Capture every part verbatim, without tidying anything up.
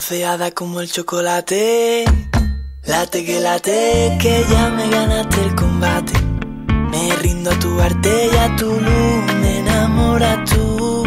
bronceada como el chocolate. Late que late, que ya me ganaste el combate. Me rindo a tu arte y a tu luz, me enamoras tú.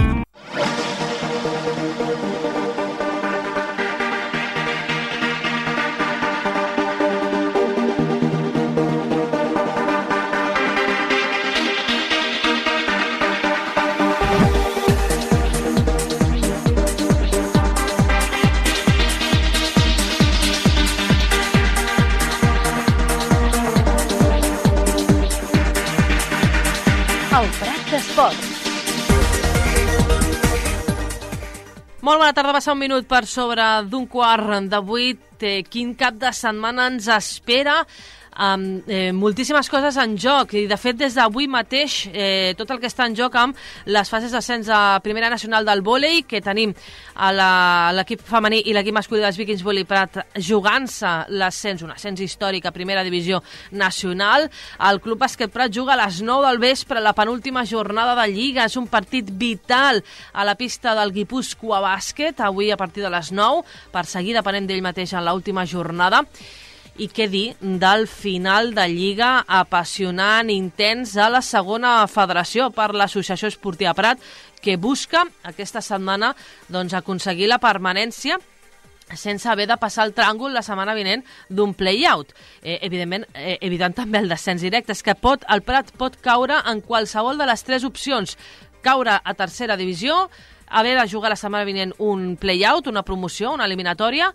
Molt bona tarda, passa un minut per sobre d'un quart de vuit. Eh, quin cap de setmana ens espera? Um, eh, moltíssimes coses en joc i de fet des d'avui mateix eh, tot el que està en joc amb les fases d'ascens a Primera Nacional del vòlei, que tenim a l'equip femení i l'equip masculí dels Vikings Vòlei Prat jugant-se l'ascens, un ascens històric a Primera Divisió Nacional. El Club Bàsquet Prat juga a les nou del vespre, la penúltima jornada de Lliga. És un partit vital a la pista del Guipúscoa Bàsquet, avui a partir de les nou, per seguir depenent d'ell mateix en l'última jornada. I què dir del final de Lliga apassionant, intens a la segona federació per l'Associació Esportiva Prat, que busca aquesta setmana doncs, aconseguir la permanència sense haver de passar el tràngol la setmana vinent d'un play-out. Eh, evidentment, eh, evitant també el descens directe, és que pot, el Prat pot caure en qualsevol de les tres opcions. Caure a tercera divisió, haver de jugar la setmana vinent un play-out, una promoció, una eliminatòria,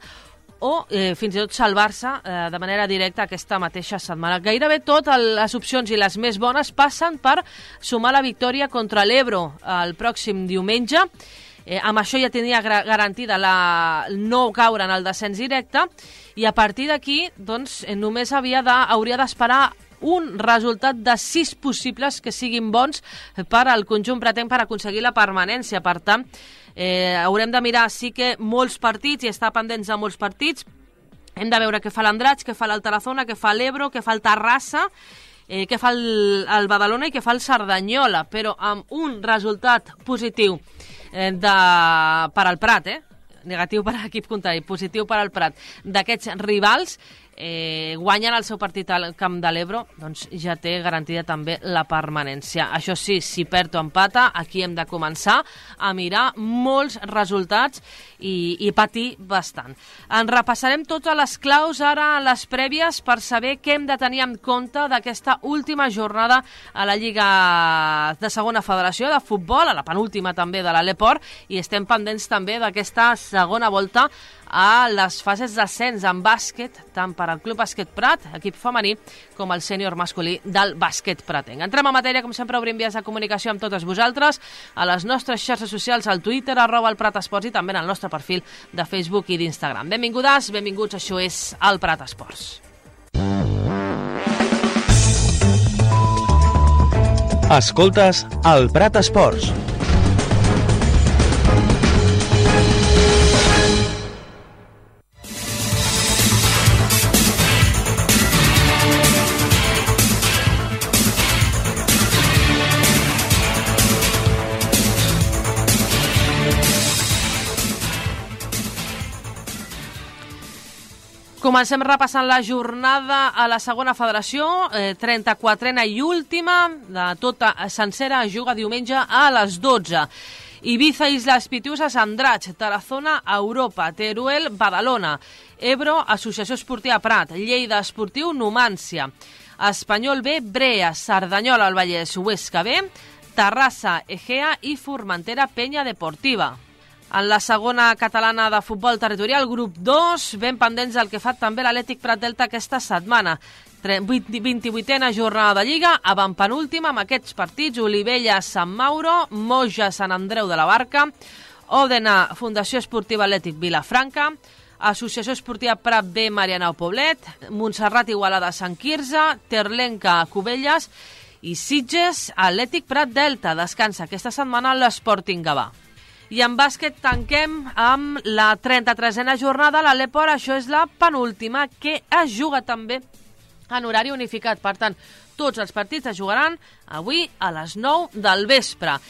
o eh, fins i tot salvar-se eh, de manera directa aquesta mateixa setmana. Gairebé totes les opcions i les més bones passen per sumar la victòria contra l'Ebro el pròxim diumenge. Eh, amb això ja tenia garantida la no caure en el descens directe i a partir d'aquí doncs, només havia de, hauria d'esperar un resultat de sis possibles que siguin bons per al conjunt pratenc per aconseguir la permanència. Per tant, eh, haurem de mirar sí que molts partits i estar pendents de molts partits. Hem de veure què fa l'Andratx, què fa l'Altarazona, què fa l'Ebro, què fa el Terrassa, eh, què fa el, el Badalona i què fa el Cerdanyola, però amb un resultat positiu eh, de, per al Prat, eh? Negatiu per a l'equip contrari, positiu per al Prat, d'aquests rivals, eh, guanyen el seu partit al camp de l'Ebro, doncs ja té garantida també la permanència. Això sí, si perd o empata, aquí hem de començar a mirar molts resultats i, i patir bastant. En repassarem totes les claus ara a les prèvies per saber què hem de tenir en compte d'aquesta última jornada a la Lliga de Segona Federació de Futbol, a la penúltima també de l'Aleport, i estem pendents també d'aquesta segona volta a les fases d'ascens en bàsquet, tant per al Club Bàsquet Prat, equip femení, com el sènior masculí del bàsquet pratenc. Entrem a matèria, com sempre, obrim vies de comunicació amb totes vosaltres, a les nostres xarxes socials, al Twitter, arroba el Prat Esports, i també en el nostre perfil de Facebook i d'Instagram. Benvingudes, benvinguts, això és el Prat Esports. Escoltes el Prat Esports. Comencem repassant la jornada a la segona federació, eh, trenta-quatrena i última, de tota sencera, juga diumenge a les dotze. Ibiza, Islas Pitiusas, Andratx, Tarazona, Europa, Teruel, Badalona, Ebro, Associació Esportiva Prat, Lleida Esportiu, Numància, Espanyol B, Brea, Cerdanyola, el Vallès, Huesca B, Terrassa, Egea i Formentera, Penya Deportiva. En la segona catalana de futbol territorial, grup dos, ben pendents del que fa també l'Atlètic Prat Delta aquesta setmana. vint-i-vuitena jornada de Lliga, avantpenúltima amb aquests partits: Olivella, Sant Mauro, Moja, Sant Andreu de la Barca, Òdena, Fundació Esportiva Atlètic Vilafranca, Associació Esportiva Prat B, Marianao Poblet, Montserrat Igualada, Sant Quirze, Terlenca, Cubelles i Sitges, Atlètic Prat Delta. Descansa aquesta setmana l'Sporting Gavà. I en bàsquet tanquem amb la trenta-tresena jornada, l'Aleport. Això és la penúltima, que es juga també en horari unificat. Per tant, tots els partits es jugaran avui a les nou del vespre.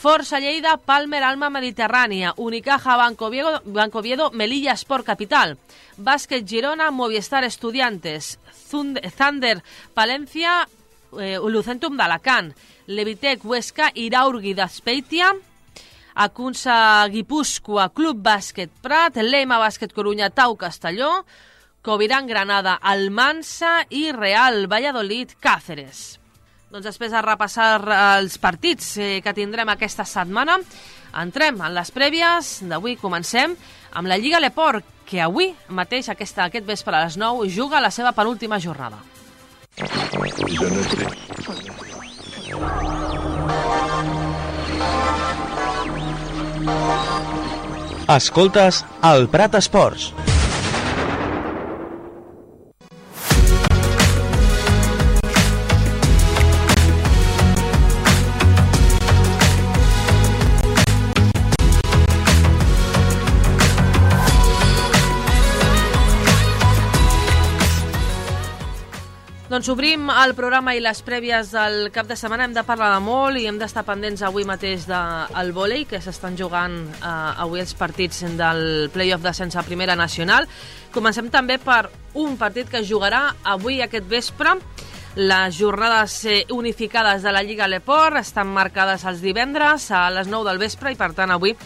Força Lleida, Palmer Alma Mediterrània, Unicaja Banco Oviedo, Banco Oviedo, Melilla Sport Capital, Bàsquet Girona, Movistar Estudiantes, Thunder Palencia, eh, Lucentum d'Alacant, Levitec Huesca, Iraurgi d'Azpeitia, Acunsa Guipúscoa, Club Bàsquet Prat, Lema Bàsquet Corunya, Tau Castelló, Coviran Granada, Almansa i Real Valladolid Cáceres. Doncs després de repassar els partits eh, que tindrem aquesta setmana, entrem en les prèvies d'avui. Comencem amb la Lliga Leport, que avui mateix, aquesta, aquest vespre a les nou, juga la seva penúltima jornada. Escoltes el Prat Esports. Doncs obrim el programa i les prèvies del cap de setmana. Hem de parlar de molt i hem d'estar pendents avui mateix del vòlei, que s'estan jugant eh, avui els partits del play-off d'ascens a Primera Nacional. Comencem també per un partit que es jugarà avui aquest vespre. Les jornades eh, unificades de la Lliga Leport estan marcades els divendres a les nou del vespre i, per tant, avui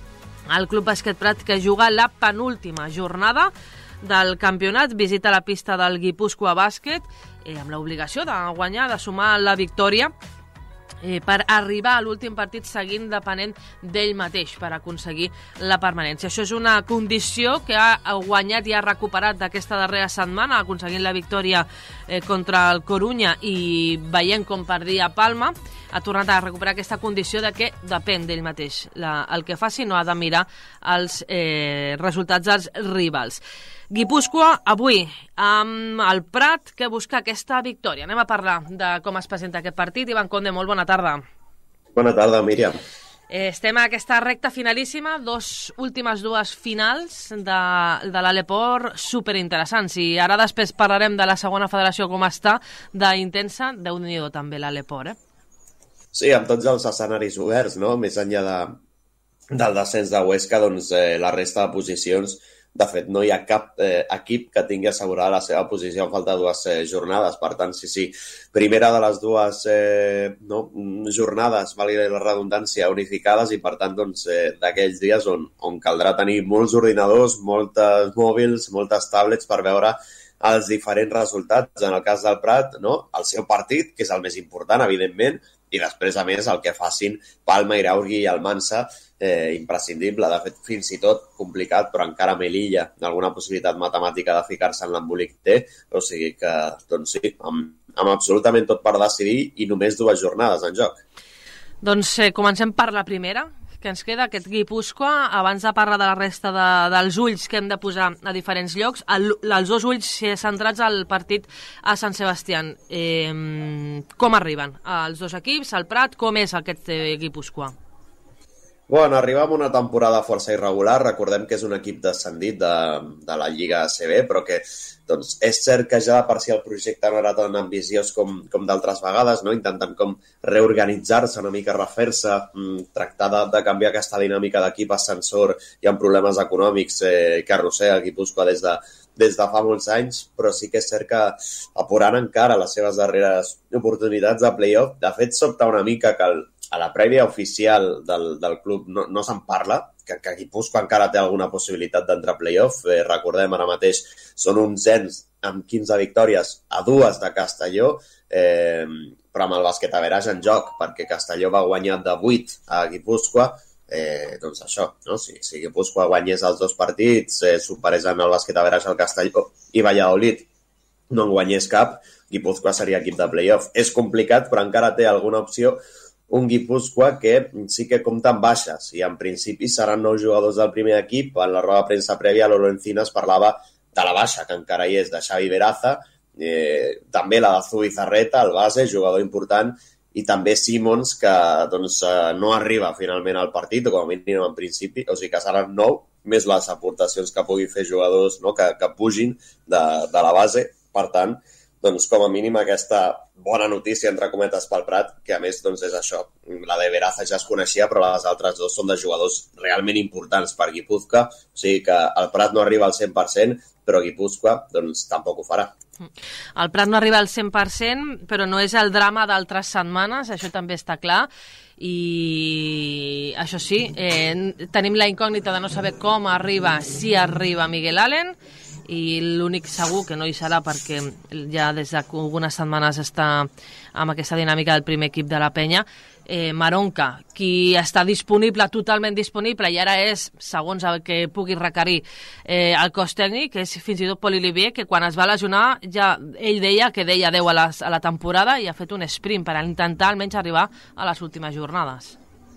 el Club Bàsquet Prat, que juga la penúltima jornada del campionat, visita la pista del Guipúscoa Bàsquet eh, amb l'obligació de guanyar, de sumar la victòria eh, per arribar a l'últim partit seguint depenent d'ell mateix per aconseguir la permanència. Això és una condició que ha guanyat i ha recuperat d'aquesta darrera setmana, aconseguint la victòria eh, contra el Corunya i veient com perdia Palma. Ha tornat a recuperar aquesta condició de que depèn d'ell mateix. La, el que faci no ha de mirar els eh, resultats dels rivals. Guipúscoa, avui, amb el Prat, que busca aquesta victòria. Anem a parlar de com es presenta aquest partit. Ivan Conde, molt bona tarda. Bona tarda, Míriam. Eh, estem a aquesta recta finalíssima, dos últimes dues finals de, de l'Aleport superinteressants. I ara després parlarem de la segona federació, com està, d'intensa. Déu-n'hi-do també l'Aleport, eh? Sí, amb tots els escenaris oberts, no? Més enllà de, del descens de Huesca, doncs eh, la resta de posicions, de fet, no hi ha cap eh, equip que tingui assegurada la seva posició en falta de dues eh, jornades. Per tant, sí, sí, primera de les dues eh, no, jornades, valgui la redundància, unificades, i per tant, doncs, eh, d'aquells dies on, on caldrà tenir molts ordinadors, moltes mòbils, moltes tablets per veure els diferents resultats. En el cas del Prat, no? El seu partit, que és el més important, evidentment, i després, a més, el que facin Palma, Iraurgi i Almansa, eh, imprescindible. De fet, fins i tot complicat, però encara Melilla alguna possibilitat matemàtica de ficar-se en l'embolic té. O sigui que, doncs sí, amb, amb absolutament tot per decidir i només dues jornades en joc. Doncs eh, comencem per la primera, que ens queda aquest Guipúscoa. Abans de parlar de la resta de, dels ulls que hem de posar a diferents llocs, el, els dos ulls centrats al partit a Sant Sebastián. Eh, com arriben els dos equips, el Prat, com és aquest eh, Guipúscoa? Bueno, arriba amb una temporada força irregular. Recordem que és un equip descendit de, de la Lliga A C B, però que doncs, és cert que ja de per si el projecte no era tan ambiciós com, com d'altres vegades, no? Intentant com reorganitzar-se, una mica refer-se, tractar de, de canviar aquesta dinàmica d'equip ascensor i amb problemes econòmics eh, que arrossega Guipúscoa des de, des de fa molts anys, però sí que és cert que apurant encara les seves darreres oportunitats de play-off. De fet, sobta una mica que el a la prèvia oficial del, del club no, no se'n parla, que, que Guipúscoa encara té alguna possibilitat d'entrar a play-off. Eh, recordem, ara mateix són uns ens amb quinze victòries a dues de Castelló, eh, però amb el bàsquet average en joc, perquè Castelló va guanyar de vuit a Guipúscoa. Eh, doncs això, no? Si, si Guipúscoa guanyés els dos partits, eh, superés en el bàsquet average al Castelló i Valladolid no en guanyés cap, Guipúscoa seria equip de play-off. És complicat, però encara té alguna opció. Un Guipúscoa que sí que compta amb baixes i en principi seran nou jugadors del primer equip. En la roda de premsa prèvia Lolo Encinas parlava de la baixa que encara hi és de Xavi Veraza, eh, també la de Zubizarreta, el base, jugador important, i també Simons, que doncs, eh, no arriba finalment al partit, o com a mínim en principi, o sigui que seran nou, més les aportacions que pugui fer jugadors, no? que, que pugin de, de la base. Per tant, doncs com a mínim aquesta bona notícia, entre cometes, pel Prat, que a més doncs, és això. La de Veraza ja es coneixia, però les altres dos són de jugadors realment importants per Guipúzcoa, o sigui que el Prat no arriba al cent per cent, però Guipúzcoa doncs, tampoc ho farà. El Prat no arriba al cent per cent, però no és el drama d'altres setmanes, això també està clar, i això sí, eh, tenim la incògnita de no saber com arriba, si arriba Miguel Allen, i l'únic segur que no hi serà perquè ja des d'algunes setmanes està amb aquesta dinàmica del primer equip de la Penya, eh, Maronca, qui està disponible, totalment disponible, i ara és, segons el que pugui requerir eh, el cos tècnic, que és fins i tot Pol Olivier, que quan es va lesionar ja ell deia que deia deu a, les, a la temporada i ha fet un sprint per intentar almenys arribar a les últimes jornades.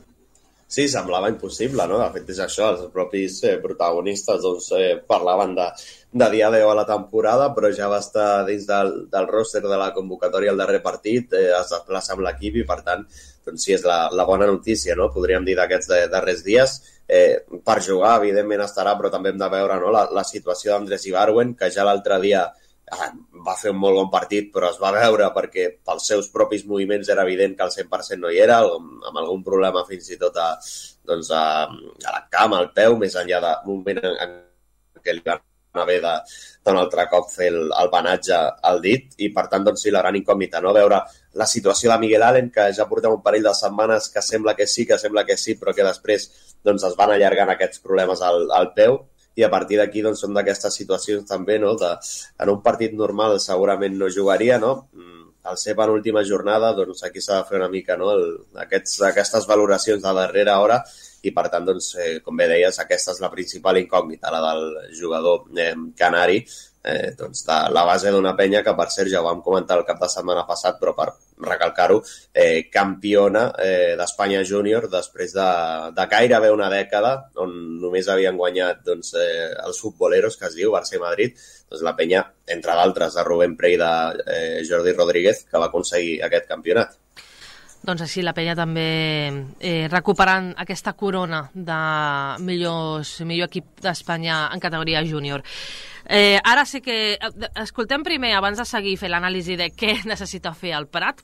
Sí, semblava impossible, no? De fet, és això, els propis eh, protagonistes doncs, eh, parlaven de, de dia deu a la temporada, però ja va estar dins del, del roster de la convocatòria al darrer partit, eh, es desplaça amb l'equip i, per tant, doncs sí, és la, la bona notícia, no? Podríem dir d'aquests de, darrers dies. Eh, per jugar, evidentment, estarà, però també hem de veure, no? la, la situació d'Andrés Ibargüen, que ja l'altre dia va fer un molt bon partit, però es va veure perquè pels seus propis moviments era evident que al cent per cent no hi era, amb algun problema fins i tot a, doncs a, a la cama, al peu, més enllà d'un moment en, en què li van haver de, d'un altre cop fer el, el banatge al dit, i per tant, doncs sí, la gran incògnita, no? Veure la situació de Miguel Allen, que ja portem un parell de setmanes que sembla que sí, que sembla que sí, però que després doncs, es van allargant aquests problemes al, al peu, i a partir d'aquí doncs, són d'aquestes situacions també, no? De, en un partit normal segurament no jugaria, no? Al ser penúltima jornada, doncs aquí s'ha de fer una mica, no? El, aquests, aquestes valoracions de darrera hora, i per tant, doncs, eh, com bé deies, aquesta és la principal incògnita, la del jugador eh, canari, eh, doncs de la base d'una Penya que, per cert, ja ho vam comentar el cap de setmana passat, però per recalcar-ho, eh, campiona eh, d'Espanya júnior després de, de gairebé una dècada, on només havien guanyat doncs, eh, els futboleros, que es diu, Barça i Madrid, doncs la Penya, entre d'altres, de Rubén Prey, de eh, Jordi Rodríguez, que va aconseguir aquest campionat. Doncs així la Penya també eh, recuperant aquesta corona de millors, millor equip d'Espanya en categoria júnior. Eh, ara sí que escoltem primer, abans de seguir fer l'anàlisi de què necessita fer el Prat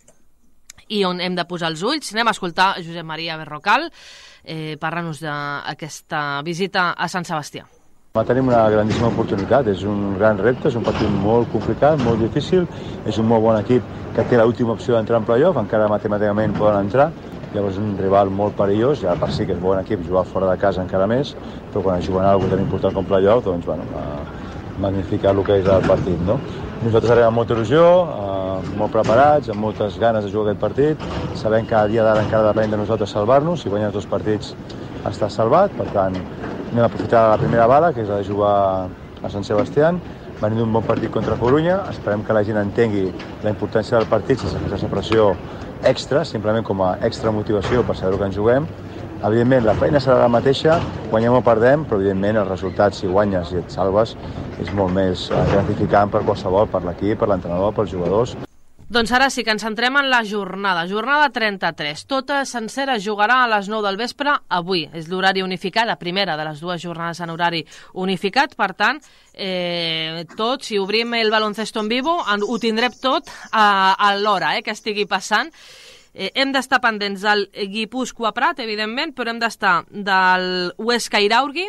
i on hem de posar els ulls, anem a escoltar Josep Maria Berrocal, eh, parlant-nos d'aquesta visita a Sant Sebastià. Tenim una grandíssima oportunitat, és un gran repte, és un partit molt complicat, molt difícil, és un molt bon equip que té l'última opció d'entrar en playoff, encara matemàticament poden entrar, llavors és un rival molt perillós, ja per si que és bon equip jugar fora de casa encara més, però quan juguen alguna cosa tan important com playoff, doncs, bueno, magnificar el que és el partit, no? Nosaltres arribem amb molta il·lusió, eh, molt preparats, amb moltes ganes de jugar aquest partit, sabent que a dia d'ara encara depèn de nosaltres salvar-nos, si guanyem els dos partits està salvat, per tant, anem a aprofitar la primera bala, que és la de jugar a Sant Sebastià, venint d'un bon partit contra Corunya, esperem que la gent entengui la importància del partit sense aquesta pressió extra, simplement com a extra motivació per saber el que ens juguem. Evidentment, la feina serà la mateixa, guanyem o perdem, però evidentment el resultat, si guanyes i et salves, és molt més gratificant per qualsevol, per l'equip, per l'entrenador, pels jugadors. Doncs ara sí que ens centrem en la jornada, jornada trenta-tres. Tota sencera jugarà a les nou del vespre avui. És l'horari unificat, la primera de les dues jornades en horari unificat. Per tant, eh, tot, si obrim el baloncesto en vivo, ho tindrem tot a, a l'hora eh, que estigui passant. Eh, hem d'estar pendents del Guipúzcoa Prat, evidentment, però hem d'estar del Huesca Iraurgi,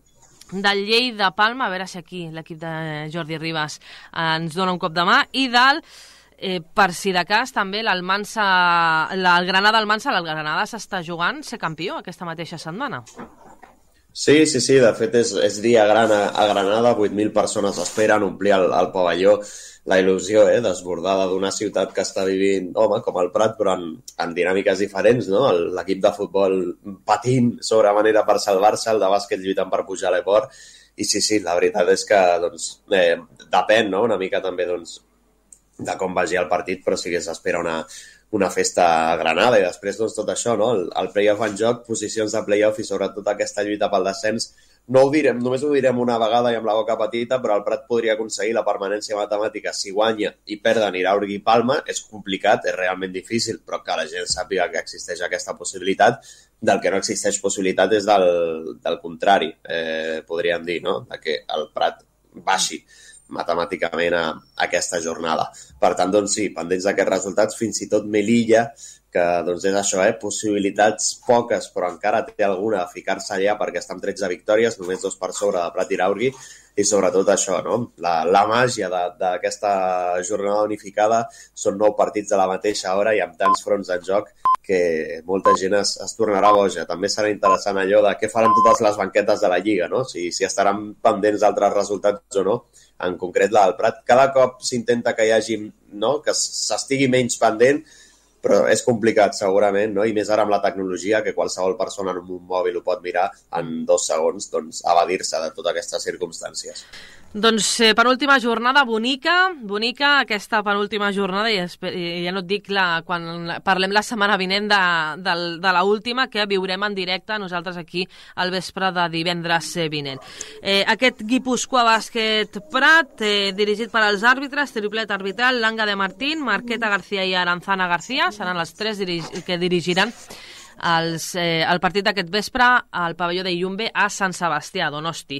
del Lleida Palma, a veure si aquí l'equip de Jordi Ribas ens dona un cop de mà, i del Eh, per si de cas, també l'Almansa, el Granada Almansa, el Granada s'està jugant ser campió aquesta mateixa setmana. Sí, sí, sí, de fet és, és dia gran a, a Granada, vuit mil persones esperen omplir el, el pavelló, la il·lusió eh, desbordada d'una ciutat que està vivint, home, com el Prat, però en, en dinàmiques diferents, no? L'equip de futbol patint sobre manera per salvar-se, el de bàsquet lluitant per pujar a l'Eport, i sí, sí, la veritat és que doncs, eh, depèn, no?, una mica també, doncs, de com vagi el partit, però sí que s'espera una, una festa a Granada, i després doncs, tot això, no? el, el play-off en joc, posicions de play-off i sobretot aquesta lluita pel descens. No ho direm, només ho direm una vegada i amb la boca petita, però el Prat podria aconseguir la permanència matemàtica si guanya i perden Iraurgi i Palma. És complicat, és realment difícil, però que la gent sàpiga que existeix aquesta possibilitat. Del que no existeix possibilitat és del, del contrari, eh, podríem dir, no? De que el Prat baixi matemàticament a, a aquesta jornada. Per tant, doncs sí, pendents d'aquests resultats, fins i tot Melilla, que doncs és això, eh? possibilitats poques, però encara té alguna de ficar-se allà perquè està amb tretze victòries, només dos per sobre de Prat i Iraurgi, i sobretot això, no? la, la màgia d'aquesta jornada unificada són nou partits a la mateixa hora i amb tants fronts en joc que molta gent es, es tornarà boja. També serà interessant allò de què faran totes les banquetes de la Lliga, no? si, si estaran pendents d'altres resultats o no, en concret la del Prat. Cada cop s'intenta que hi hagi, no? que s'estigui menys pendent, però és complicat segurament, no? I més ara amb la tecnologia, que qualsevol persona en un mòbil ho pot mirar en dos segons, doncs evadir-se de totes aquestes circumstàncies. Doncs eh, penúltima jornada, bonica, bonica aquesta penúltima jornada, i, i ja no et dic la, quan parlem la setmana vinent de, de, de la última, que viurem en directe nosaltres aquí al vespre de divendres vinent. Eh, aquest Guipúscoa Bàsquet Prat, eh, dirigit per als àrbitres, triplet arbitral, Langa de Martín, Marqueta García i Aranzana García, seran les tres dirig que dirigiran els, eh, el partit d'aquest vespre al pavelló de Iumbe a Sant Sebastià, Donosti.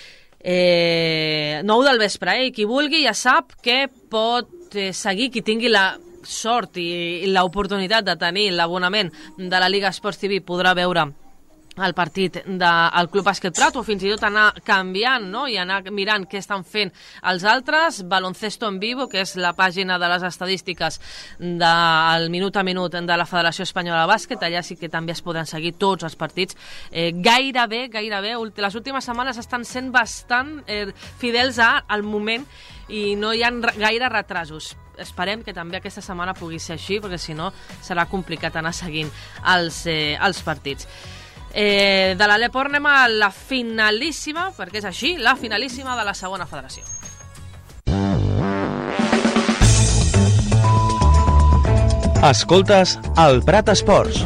Eh, nou del vespre, eh? Qui vulgui ja sap que pot eh, seguir, qui tingui la sort i, i l'oportunitat de tenir l'abonament de la Liga Esports T V podrà veure el partit del Club Bàsquet Prat, o fins i tot anar canviant, no? I anar mirant què estan fent els altres. Baloncesto en Vivo, que és la pàgina de les estadístiques del minut a minut de la Federació Espanyola de Bàsquet. Allà sí que també es poden seguir tots els partits. Eh, gairebé, gairebé, les últimes setmanes estan sent bastant eh, fidels al moment i no hi ha gaire retrasos. Esperem que també aquesta setmana pugui ser així, perquè si no serà complicat anar seguint els, eh, els partits. Eh, de l'Alep anem a la finalíssima, perquè és així, la finalíssima de la segona federació. Escoltes el Prat Esports.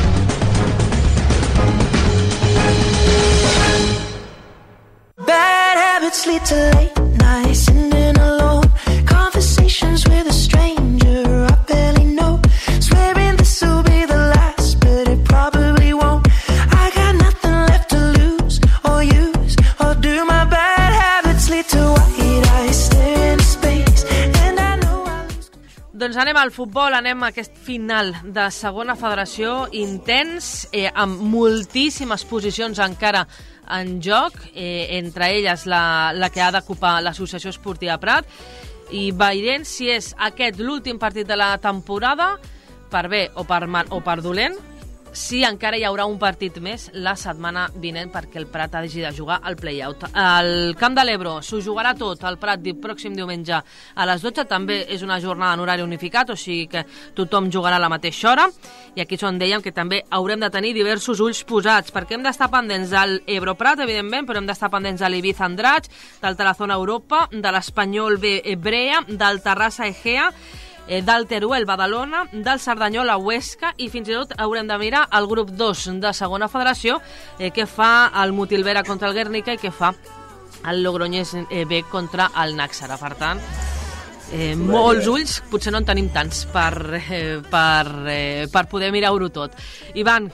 Bad habits lead to late nights, sitting alone, conversations with a stranger I barely know, swearing this will be the last, but it probably won't. I got nothing left to lose or use, or do my bad habits lead to white eyes staring into space, and I know I'll lose. Doncs anem al futbol, anem a aquest final de segona federació intens, eh, amb moltíssimes posicions encara en joc, eh, entre elles la, la que ha d'ocupar l'Associació Esportiva Prat, i veurem si és aquest l'últim partit de la temporada, per bé o per mal o per dolent, si encara hi haurà un partit més la setmana vinent perquè el Prat hagi de jugar al play-out. El Camp de l'Ebro s'ho jugarà tot el Prat el pròxim diumenge a les dotze, també és una jornada en horari unificat, o sigui que tothom jugarà a la mateixa hora, i aquí és on dèiem que també haurem de tenir diversos ulls posats, perquè hem d'estar pendents del Ebro Prat, evidentment, però hem d'estar pendents de l'Ibiza Andratx, del Tarazona Europa, de l'Espanyol B Brea, del Terrassa Egea, Eh, del Teruel Badalona, del Cerdanyola Huesca, i fins i tot haurem de mirar el grup dos de segona federació, eh, que fa el Mutilvera contra el Guernica i que fa el Logroñés eh, B contra el Nàxara. Per tant, eh, molts ulls, potser no en tenim tants per, eh, per, eh, per poder mirar-ho tot. Ivan,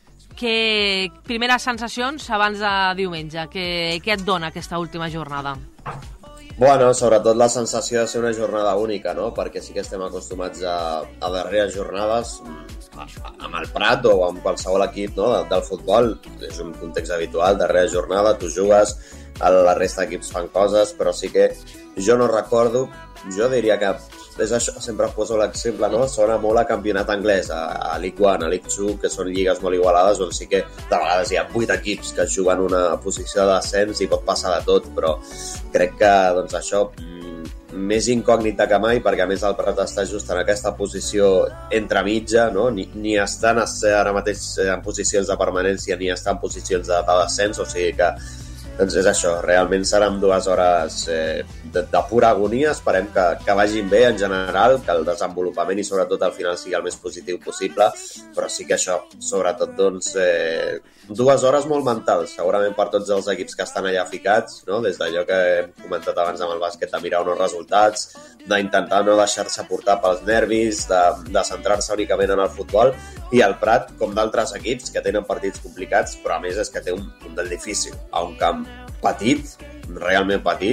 que primeres sensacions abans de diumenge, què, què et dona aquesta última jornada? Bueno, sobretot la sensació de ser una jornada única, no? Perquè sí que estem acostumats a, a darreres jornades a, a, amb el Prat o amb qualsevol equip, no? de, del futbol. És un context habitual, darrera jornada, tu jugues, la resta d'equips fan coses, però sí que jo no recordo, jo diria que és això, sempre poso l'exemple, no? Sona molt a campionat anglès, a, a League One, a League Two, que són lligues molt igualades, on sí que de vegades hi ha vuit equips que juguen una posició de descens i pot passar de tot, però crec que doncs, això més incògnita que mai, perquè a més el Prat està just en aquesta posició entremitja, no? ni, ni estan ara mateix en posicions de permanència ni estan en posicions de, de descens, o sigui que doncs és això, realment seran dues hores eh, de, de pura agonia. Esperem que, que vagin bé en general, que el desenvolupament i sobretot al final sigui el més positiu possible, però sí que això, sobretot doncs eh, dues hores molt mentals, segurament per tots els equips que estan allà ficats, no? Des d'allò que hem comentat abans amb el bàsquet, de mirar uns resultats, d'intentar no deixar-se portar pels nervis, de, de centrar-se únicament en el futbol, i el Prat, com d'altres equips que tenen partits complicats, però a més és que té un, un del difícil, a un camp petit, realment petit,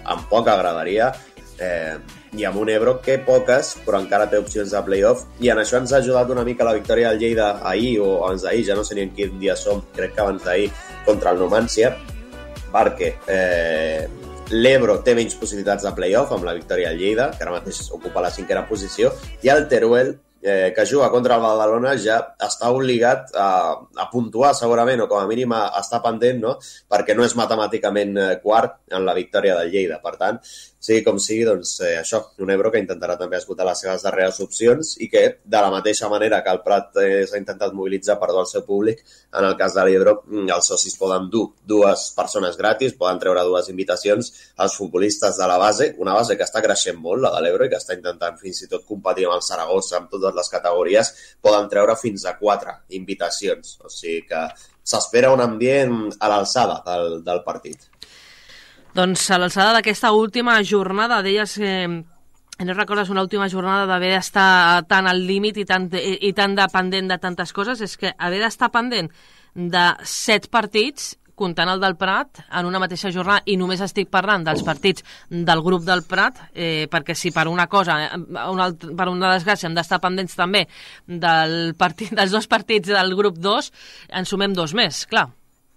em poc agradaria, eh, i amb un Ebro que poques, però encara té opcions de play-off, i en això ens ha ajudat una mica la victòria del Lleida ahir, o abans d'ahir, ja no sé ni en quin dia som, crec que abans d'ahir, contra el Numancia, perquè eh, l'Ebro té menys possibilitats de play-off amb la victòria del Lleida, que ara mateix ocupa la cinquena posició, i el Teruel, eh, que juga contra el Badalona, ja està obligat a, a puntuar segurament, o com a mínim a, a estar pendent, no? Perquè no és matemàticament eh, quart en la victòria del Lleida. Per tant, sigui com sigui, doncs eh, això, un Ebro que intentarà també esgotar les seves darreres opcions i que, de la mateixa manera que el Prat eh, s'ha intentat mobilitzar per dur el seu públic, en el cas de l'Ebro, els socis poden dur dues persones gratis, poden treure dues invitacions als futbolistes de la base, una base que està creixent molt, la de l'Ebro, i que està intentant fins i tot competir amb el Saragossa, amb totes les categories, poden treure fins a quatre invitacions. O sigui que s'espera un ambient a l'alçada del, del partit. Doncs a l'alçada d'aquesta última jornada, deies que eh, no recordes una última jornada d'haver d'estar tan al límit i tan, i, i tan dependent de tantes coses, és que haver d'estar pendent de set partits, comptant el del Prat, en una mateixa jornada, i només estic parlant dels partits del grup del Prat, eh, perquè si per una cosa, una altra, per una desgràcia, hem d'estar pendents també del partit, dels dos partits del grup dos, en sumem dos més, clar.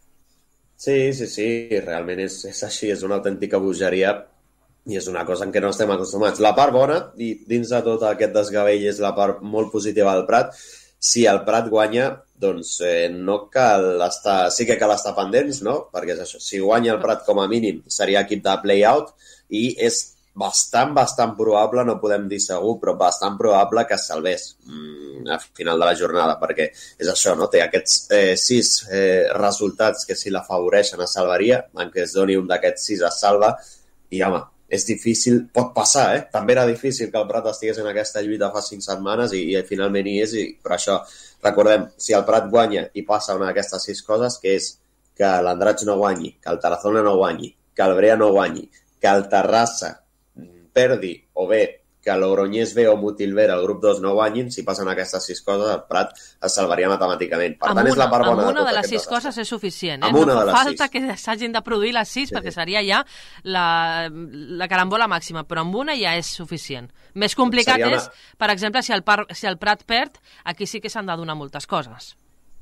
Sí, sí, sí, realment és, és així, és una autèntica bogeria i és una cosa en què no estem acostumats. La part bona, i dins de tot aquest desgavell és la part molt positiva del Prat, si el Prat guanya, doncs eh, no cal estar, sí que cal estar pendents, no? Perquè és això, si guanya el Prat com a mínim seria equip de play-out i és bastant, bastant probable, no podem dir segur, però bastant probable que es salvés mm, al final de la jornada, perquè és això, no? Té aquests eh, sis eh, resultats que si l'afavoreixen es salvaria, en què es doni un d'aquests sis es salva, i home, és difícil, pot passar, eh? També era difícil que el Prat estigués en aquesta lluita fa cinc setmanes i, i finalment hi és, i, però això, recordem, si el Prat guanya i passa una d'aquestes sis coses, que és que l'Andratx no guanyi, que el Tarazona no guanyi, que el Brea no guanyi, que el Terrassa perdi, o bé que l'Oroñés B o Motilver el grup dos no guanyin, si passen aquestes sis coses, el Prat es salvaria matemàticament. Per amb tant, una, és la part bona amb de una tot de les aquest sis desastre. coses és suficient. Eh? Amb una no de les fa falta sis. que s'hagin de produir les sis, sí, perquè seria ja la, la carambola màxima, però amb una ja és suficient. Més complicat una... és, per exemple, si el, par, si el Prat perd, aquí sí que s'han de donar moltes coses.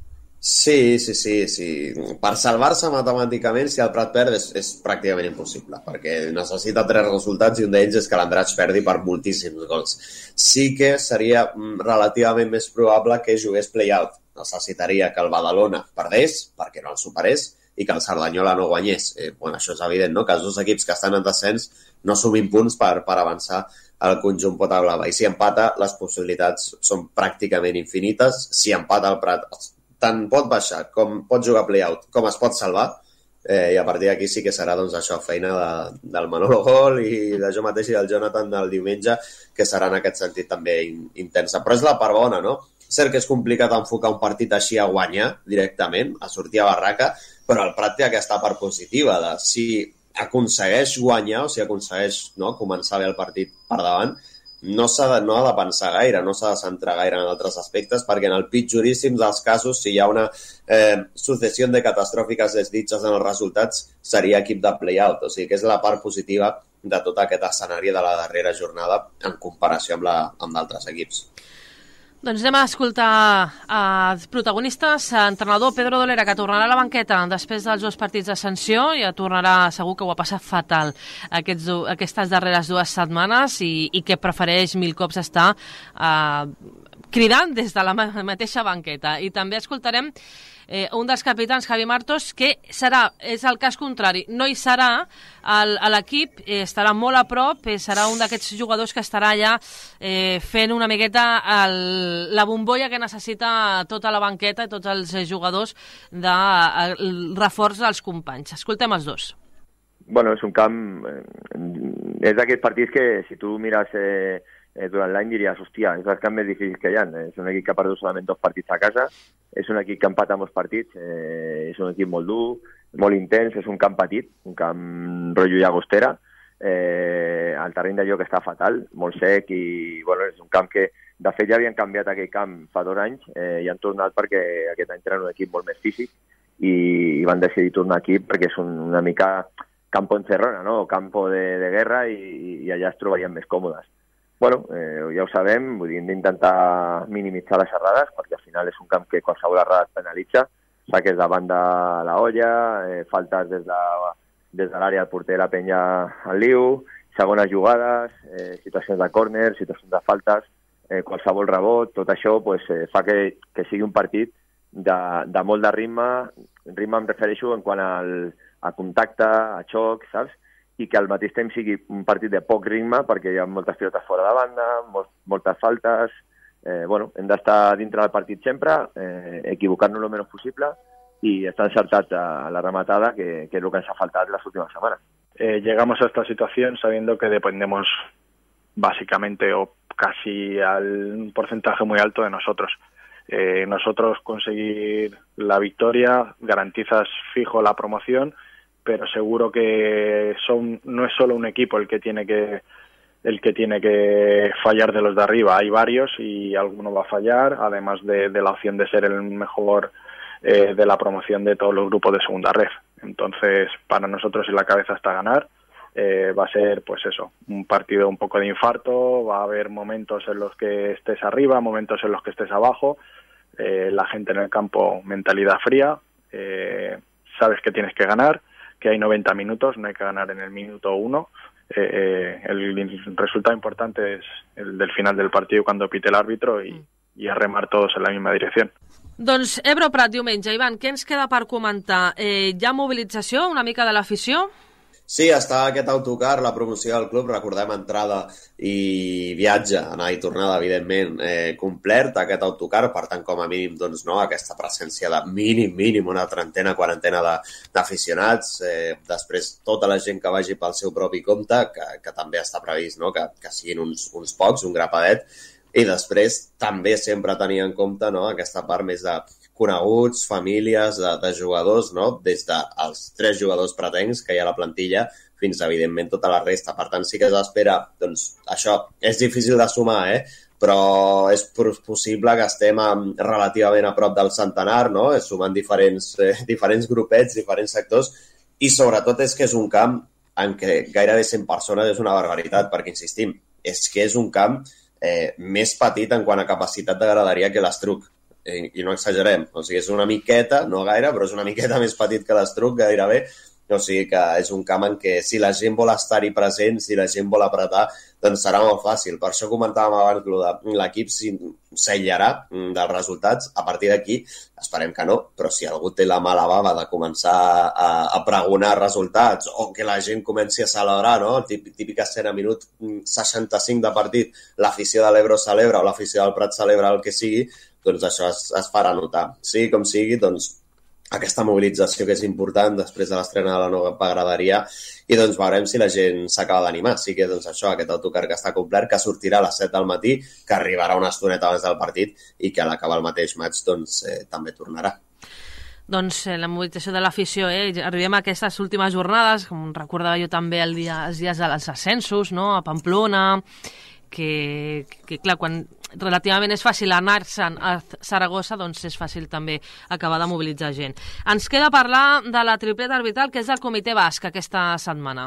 Sí, sí, sí, sí. Per salvar-se matemàticament, si el Prat perd, és, és pràcticament impossible, perquè necessita tres resultats i un d'ells és que l'Andratx perdi per moltíssims gols. Sí que seria relativament més probable que jugués play-out. Necessitaria que el Badalona perdés, perquè no el superés, i que el Cerdanyola no guanyés. Eh, bueno, això és evident, no? Que els dos equips que estan en descens no sumin punts per, per avançar al conjunt Pota Blava. I si empata, les possibilitats són pràcticament infinites. Si empata el Prat, tant pot baixar com pot jugar play-out, com es pot salvar, eh, i a partir d'aquí sí que serà doncs, això, feina de, del Manolo Gol i de jo mateix i del Jonathan del diumenge, que serà en aquest sentit també in, intensa. Però és la part bona, no? Cert que és complicat enfocar un partit així a guanyar directament, a sortir a barraca, però el Prat té aquesta part positiva de si aconsegueix guanyar o si aconsegueix, no, començar bé el partit per davant, no s'ha de, no ha de pensar gaire, no s'ha de centrar gaire en altres aspectes, perquè en el pitjoríssim dels casos, si hi ha una eh, successió de catastròfiques desditges en els resultats, seria equip de play-out. O sigui que és la part positiva de tot aquest escenari de la darrera jornada en comparació amb, la, amb d'altres equips. Doncs anem a escoltar els protagonistes. Entrenador Pedro Dolera, que tornarà a la banqueta després dels dos partits de sanció, i ja tornarà, segur que ho ha passat fatal aquests, aquestes darreres dues setmanes, i, i que prefereix mil cops estar eh, cridant des de la mateixa banqueta. I també escoltarem Eh, un dels capitans, Javi Martos, que serà, és el cas contrari, no hi serà el, a l'equip, eh, estarà molt a prop, eh, serà un d'aquests jugadors que estarà allà eh, fent una miqueta el, la bombolla que necessita tota la banqueta i tots els jugadors de el reforç dels companys. Escoltem els dos. Bueno, és un camp, eh, és d'aquests partits que si tu mires eh, durant l'any diries, hòstia, és el camp més difícil que hi ha. És un equip que ha perdut solament dos partits a casa, és un equip que empata molts partits, eh, és un equip molt dur, molt intens, és un camp petit, un camp rotllo llagostera, eh, el terreny de joc està fatal, molt sec, i bueno, és un camp que, de fet, ja havien canviat aquell camp fa dos anys, eh, i han tornat perquè aquest any tenen un equip molt més físic, i, i van decidir tornar aquí perquè és un, una mica campo encerrona, no? O campo de, de guerra, i, i allà es trobarien més còmodes. Bueno, eh, ja ho sabem, vull dir, hem d'intentar minimitzar les errades, perquè al final és un camp que qualsevol errada et penalitza, saques davant de la olla, eh, faltes des de, des de l'àrea del porter de la penya al liu, segones jugades, eh, situacions de córner, situacions de faltes, eh, qualsevol rebot, tot això pues, eh, fa que, que sigui un partit de, de molt de ritme, ritme em refereixo en quant al, a contacte, a xoc, saps? I que al mateix temps sigui un partit de poc ritme, perquè hi ha moltes pilotes fora de banda, molt, moltes faltes, eh, bueno, hem d'estar dintre del partit sempre, eh, equivocar-nos el menys possible i estar encertats a la rematada, que, que és el que ens ha faltat les últimes setmanes. Eh, llegamos a esta situación sabiendo que dependemos básicamente o casi al un porcentaje muy alto de nosotros. Eh, nosotros conseguir la victoria garantizas fijo la promoción, pero seguro que son, no es solo un equipo el que tiene que el que tiene que fallar de los de arriba. Hay varios y alguno va a fallar, además de, de la opción de ser el mejor eh, de la promoción de todos los grupos de segunda red. Entonces, para nosotros en la cabeza está ganar. Eh, va a ser, pues eso, un partido un poco de infarto. Va a haber momentos en los que estés arriba, momentos en los que estés abajo. Eh, la gente en el campo, mentalidad fría. Eh, sabes que tienes que ganar, que hay noventa minutos, no hay que ganar en el minuto uno. Eh, eh, el resultado importante es el del final del partido cuando pite el árbitro y, i a remar tots en la misma direcció. Doncs Ebro Prat, diumenge. Ivan, què ens queda per comentar? Eh, hi ha mobilització una mica de l'afició? Sí, està aquest autocar, la promoció del club, recordem, entrada i viatge, anar i tornada, evidentment, eh, complert, aquest autocar, per tant, com a mínim, doncs, no, aquesta presència de mínim, mínim, una trentena, quarantena d'aficionats, eh, després tota la gent que vagi pel seu propi compte, que, que també està previst, no?, que, que siguin uns, uns pocs, un grapadet, i després també sempre tenir en compte, no?, aquesta part més de coneguts, famílies, de, de jugadors, no?, des dels tres jugadors pretencs que hi ha a la plantilla fins, evidentment, tota la resta. Per tant, sí que s'espera, doncs, això és difícil de sumar, eh?, però és possible que estem relativament a prop del centenar, no?, sumant diferents, eh, diferents grupets, diferents sectors, i sobretot és que és un camp en què gairebé cent persones és una barbaritat, perquè, insistim, és que és un camp eh, més petit en quant a capacitat de graderia que l'Estruc. I no exagerem, o sigui, és una miqueta, no gaire, però és una miqueta més petit que l'Estruc, gairebé, o sigui que és un camp en què si la gent vol estar-hi present, si la gent vol apretar, doncs serà molt fàcil. Per això comentàvem abans que l'equip s'aïllarà dels resultats. A partir d'aquí, esperem que no, però si algú té la mala bava de començar a, a pregonar resultats o que la gent comenci a celebrar, no?, típica escena minut seixanta-cinc de partit, l'afició de l'Ebro celebra o l'afició del Prat celebra el que sigui, doncs això es, es farà notar. Sigui com sigui, doncs aquesta mobilització que és important després de l'estrena de la nova graderia i doncs veurem si la gent s'acaba d'animar. Sí que doncs això, aquest autocar que està complet, que sortirà a les set del matí, que arribarà una estoneta abans del partit i que a l'acabar el mateix maig doncs eh, també tornarà. Doncs eh, la mobilització de l'afició, eh? Arribem a aquestes últimes jornades, com recordava jo també el dia, els dies dels ascensos, no?, a Pamplona, que, que clar, quan relativament és fàcil anar-se'n a Saragossa, doncs és fàcil també acabar de mobilitzar gent. Ens queda parlar de la tripleta arbitral, que és del Comitè Basc aquesta setmana.